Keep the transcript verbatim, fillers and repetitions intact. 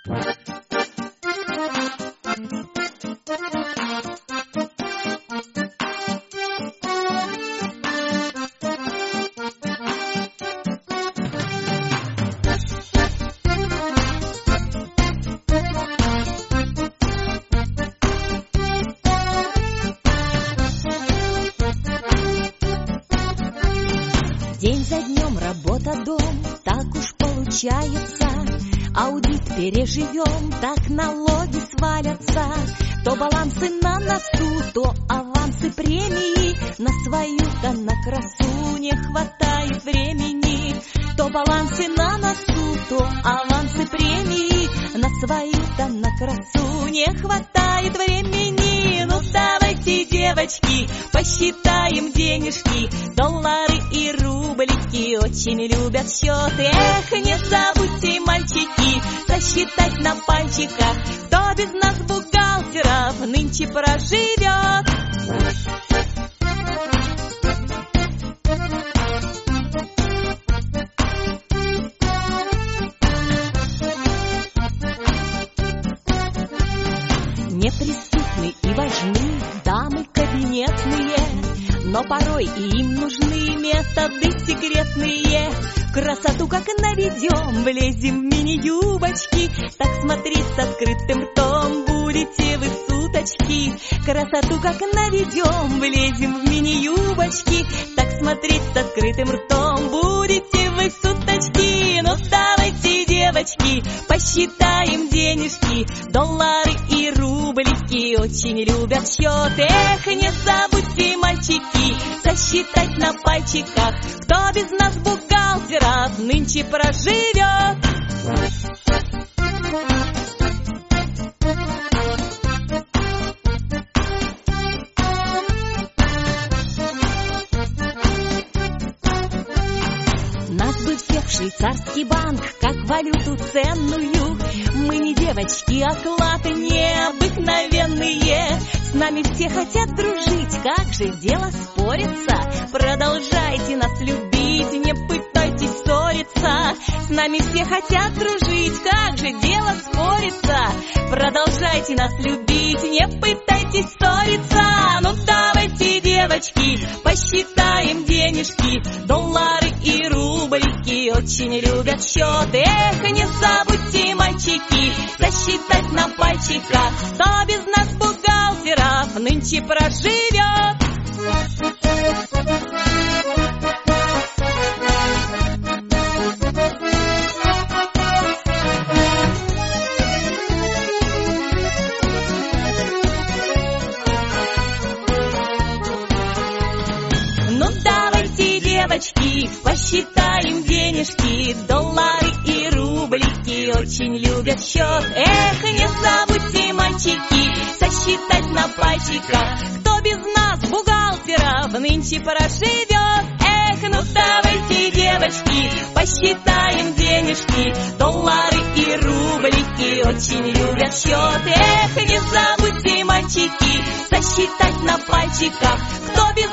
День за днем, работа, дом, так уж получается. Аудит переживем, так налоги свалятся. То балансы на носу, то авансы премии. На свою-то на красу не хватает времени. То балансы на носу, то авансы премии. На свою-то на красу не хватает времени. Ну давайте, девочки, посчитаем денежки. Доллары и рублики очень любят счеты. Эх, не забудьте, мальчики, сосчитать на пальчиках, кто без нас, бухгалтеров, нынче проживет. Неприступны и важны дамы кабинетные, но порой и им нужны методы секретные. Красоту как наведем, влезем в мини-юбочки, так смотреть с открытым ртом будете вы суточки. Красоту как наведем, влезем в мини-юбочки, так смотреть с открытым ртом будете вы суточки. Ну давайте, девочки, посчитаем денежки. Доллары и рублики очень любят счеты. Эх, не забудьте, мальчики, сосчитать на пальчиках, кто без нас, бухгалтеров, нынче проживет. Нас бы всех в швейцарский банк, как валюту ценную. Мы не девочки, а клады необыкновенные. С нами все хотят дружить, как же дело спорится. Продолжайте нас любить, не пытайтесь ссориться. С нами все хотят дружить, как же дело спорится. Продолжайте нас любить, не пытайтесь ссориться. Ну давайте, девочки, посчитаем денежки. Доллары и рублики очень любят счеты. Эх, не забудьте, мальчики, сосчитать на пальчиках, кто без нас, бухгалтеров, нынче проживет. Ну давайте, девочки, посчитаем денежки. Доллары и рублики очень любят счет. Эх, не забудьте, мальчики, сосчитать на пальчиках, кто без нас, бухгалтеров, нынче проживет. Эх, ну давайте, девочки, посчитаем денежки. Доллары и рублики очень любят счет. Эх, не забудьте, мальчики, сосчитать на пальчиках, кто без